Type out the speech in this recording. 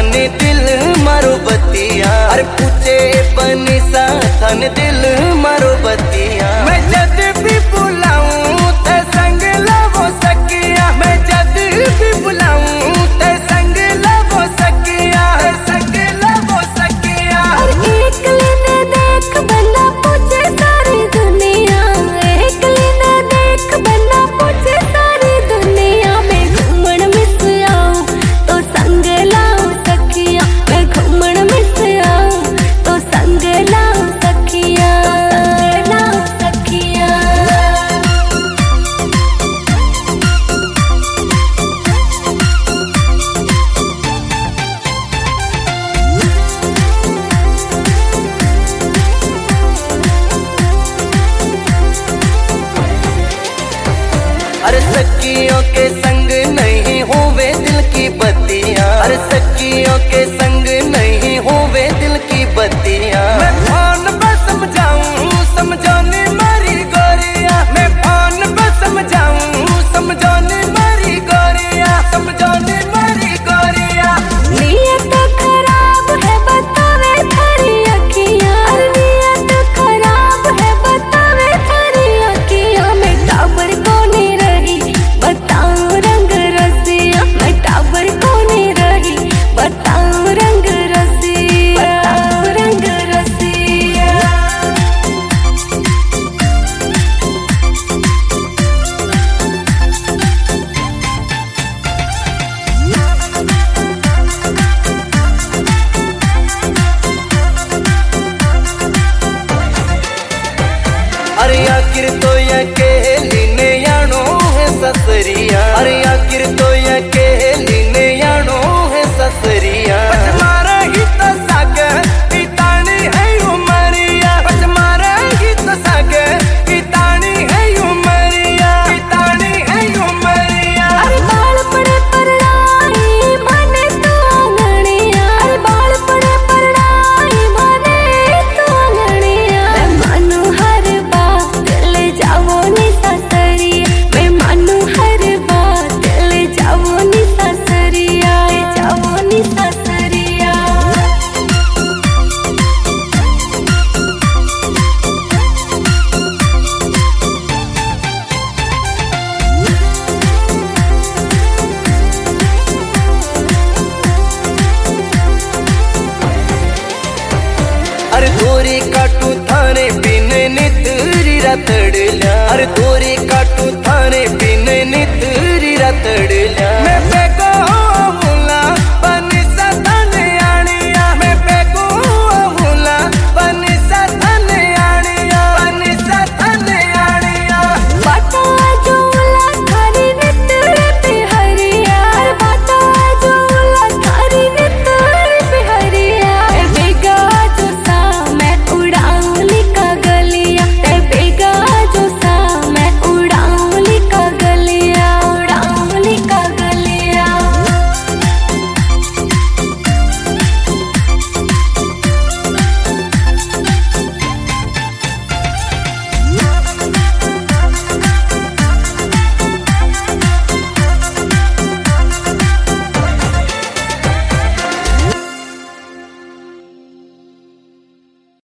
थाने दिल मारो बतिया, अरे पूछे बनी सा थाने दिल मारो बतिया। मैं जद भी बुलाऊं ते संग लावो सकिया, मैं जद भी बुलाऊं ते संग लावो सकिया, संग लावो सकिया। एक लेने देख बंदा पूछे सारी दुनिया, एक लेने देख बंदा पूछे सारी दुनिया। मैं घूमन मिस आऊं तो संग लाऊं सखिया, मैं घूमन मिस आऊं तो संग लाऊं सखिया, संग लाऊं सखिया। अरे सखियों के संग नहीं होवे दिल की बत्तियां, अरे सखियों के संग नहीं होवे दिल की बत्तियां। मैं फोन पर समझाऊं समझाने मारी गोरिया, मैं फोन पर समझाऊं समझाने मारी गोरिया, समझाने मारी गोरिया। नियत खराब है बतावे थारी अखियां, नियत खराब है बतावे थारी अखियां। मैं टाबर को नहीं रही बताऊं रंग रसिया, मैं टाबर को नहीं रही बताऊं रंग रसिया, बताऊं रंग रसिया। अरे आखिर तो अकेली ने यानो है ससरिया, अरे आखिर तो अकेली ने यानो है ससरिया। पचमारा ही तो सागे पितानी है उमरिया, पचमारा ही तो सागे पितानी है उमरिया, पितानी है उमरिया। अरे बाल पड़े परड़ाई माने तो आंगणिया, अरे बाल पड़े परड़ाई माने तो आंगणिया। मैं मानू हर बात ले जावो नी सासरिया, मैं मानू हर बात ले जावो नी सासरिया, ले जावो नी सासरिया। अरे धोरी काटू थाने बिन नितरी रतड़ल्या, अरे धोरी काटू थाने बिन नितरी रतड़ल्या। मैं